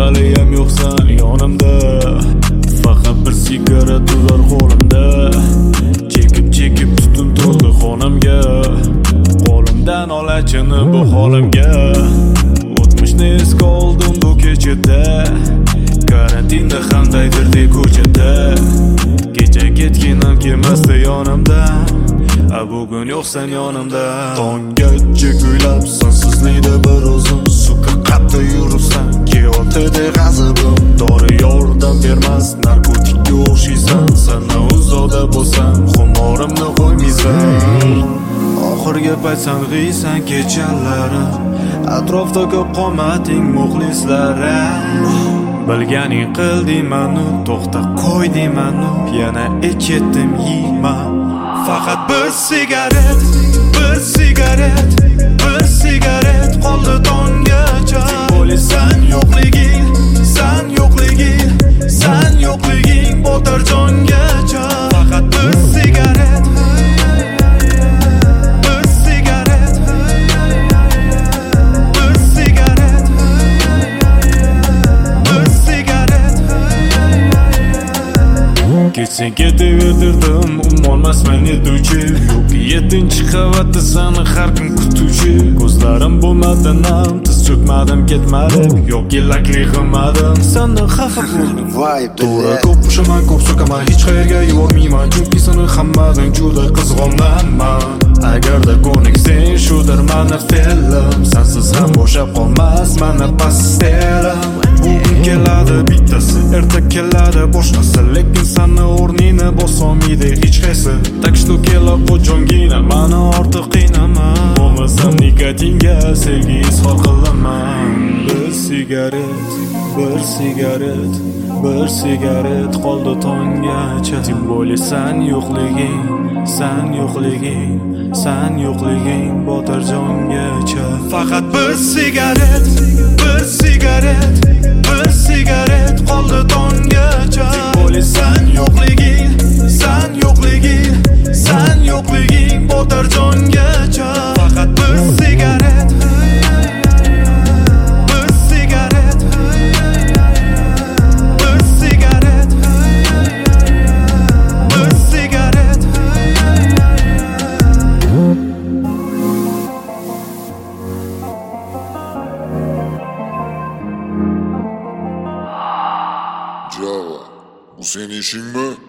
haliyam yo'qsan yonimda. Faqat bir sigaret turar qo'limda. Chekib tutun to'ldi xonamga. Qo'limdan olachini bu holimga. O'tmishni esga oldim bu kechada. Karantinda qandaydir ko'chada. Kecha ketganim kelmasdi yonimda. Bugun yo'qsan yonimda. Tonggacha kuylab sensizlikda bir o'zim suka qatda yuribsan. Keyotida g'azabim dori yordam bermas. Narkotikka o'xshaysan. Sana uzoqda bo'lsam xumorimni qo'ymaysan. Oxirgi payt sang'iysan kechalarim. Atrofda ko'p qomating muxlislarim. Bilganing qilding manu, to'xta qo'yding manu. Yana ketdim yeyman. Faqat bir sigaret qoldi tonggacha. Bo'lasan yo'qliging, san yo'qliging botar jongacha. Faqat bir sigaret Ketsang ketaverdim, olmasman yetuvchi. Yo'q 7-qavatda seni har kun kutuvchi. Ko'zlarim bo'lmadi nam, tiz cho'kmadim ketmadim. Yo'q kelakli qilmadim, sendan xafa bo'ldim. To'g'ri ko'p pushaman, ko'p so'kaman, hech qayerga yubormayman. Chunki seni hammadan juda qizg'onaman. Agarda ko'niksang shudir mani fe'lim. Sensiz ham bo'shab qolmas mana pastelim. Bugun keladi bittasi, erta keladi boshqasi. Lekin seni o'rnini bosolmaydi hech qaysi. Tak что kela qo'jongina, mani ortiq qiynama. Bo'lmasam nikotinga sevgi izhor qilaman. Bir sigaret qoldi tonggacha. Tim bo'lasan yo'qliging, san yo'qliging botar jongacha. Faqat bir sigaret qoldi tonggacha. Tim bo'lasan yo'qliging, san yo'qliging botar jongacha. Faqat bir sigaret Java, bu senin işin mi?